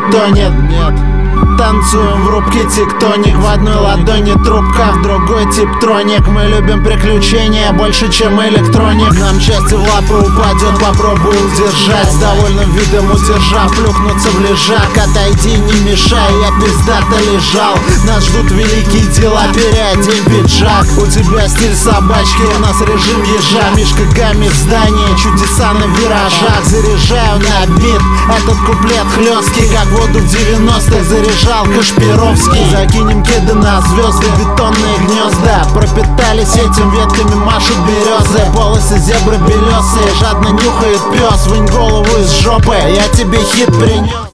тонет. Танцуем в рубке тектоник. В одной ладони трубка, в другой тип-троник. Мы любим приключения больше, чем электроник. Нам счастье в лапы упадет, попробуй удержать. С довольным видом удержав, плюхнуться в лежак. Отойди, не мешай, я пиздато лежал. Нас ждут великие дела, переодень пиджак. У тебя стиль собачки, у нас режим ежа. Мишка гамми в здании, чудеса на виражах. Заряжаю на бит, этот куплет хлесткий, как воду в 90-х заряжал Кашпировский. Закинем кеды на звезды, бетонные гнезда. Пропитались этим, ветками машут березы. Полосы зебры белесые, жадно нюхает пес. Вынь голову из жопы, я тебе хит принес.